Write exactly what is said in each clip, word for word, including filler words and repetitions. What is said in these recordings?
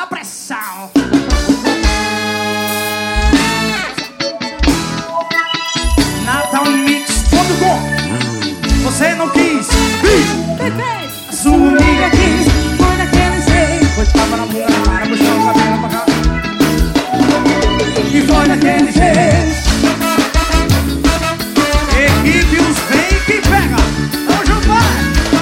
a pressão. Natal Mix ponto com. Você não quis, a sua amiga quis. Foi daquele jeito. Foi tava na bunda na cara, puxando o cabelo pra cá. E foi daquele jeito. Equipe os vem que pega. Vamos junto, vai.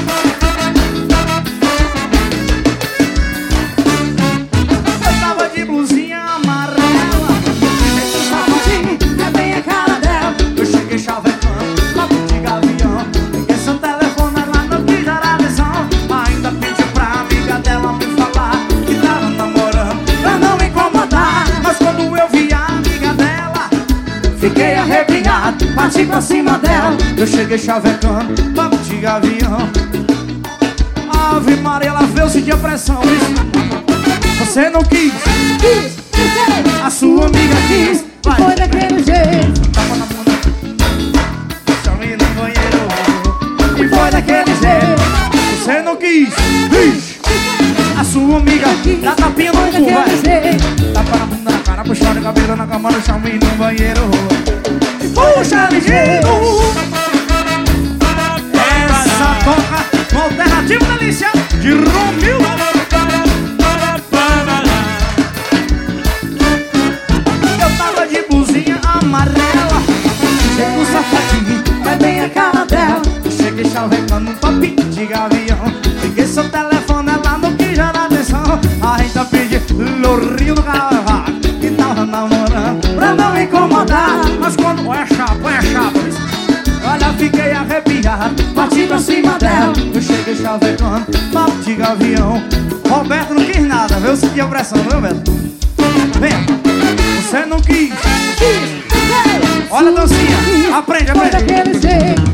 Eu tava de blusinha amarela, Salvadinho, é bem a cara dela. eu cheguei chavecando, papo de gavião. Liguei seu telefone, ela não quis dar atenção. Ainda pediu pra amiga dela me falar que tava namorando, Pra não me incomodar, mas quando eu vi a amiga dela, fiquei arrepiado, parti pra cima dela. eu cheguei chavecando, papo de gavião. Ave Maria, ela veio sentir a pressão. Você não quis, Quis, quis, a sua amiga quis. Vai. foi daquele jeito. Tapa na bunda, chame no banheiro. E foi daquele jeito. Você não quis, Ixi. A sua amiga dá tapinha no Foi cu, vai. daquele jeito. Tapa na bunda, na cara, puxando o cabelo na cama, no chame no banheiro. Puxa ligeiro. Essa toca no alternativo delícia de Romildo. Eu tava de blusinha amarela, cheguei com safadinho, É bem a cara dela. cheguei chavecando um papinho de gavião. Liguei seu telefone, ela não quis dar atenção. Ainda pedi lourinho do carro que tava namorando, Pra não me incomodar, mas quando é chapa, é chapa. Olha, fiquei arrepiado, parti pra cima dela. eu cheguei chavecando, papo de gavião. Roberto não quis nada, viu? Senti a pressão, viu, Roberto? Vem, você não quis. Quis, quis, Olha a dancinha, aprende, foi aprende. daquele jeito.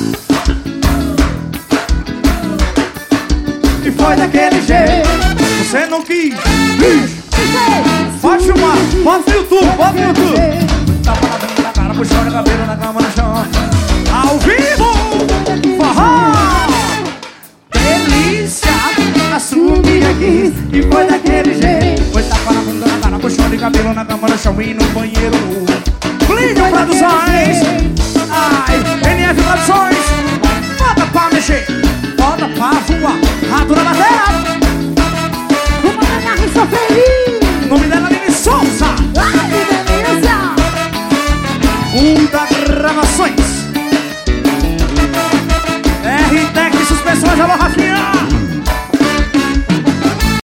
E foi daquele jeito. Você não quis. Ixi. Pode filmar, bota no YouTube, bota no YouTube. Tapa na bunda da cara, puxando o cabelo na cama, no chão. Ao vivo, forró. Delícia, a sua amiga quis. E foi daquele jeito. Foi tapa na bunda da cara, puxando o cabelo na cama, no chão e no banheiro. Plínio Produções.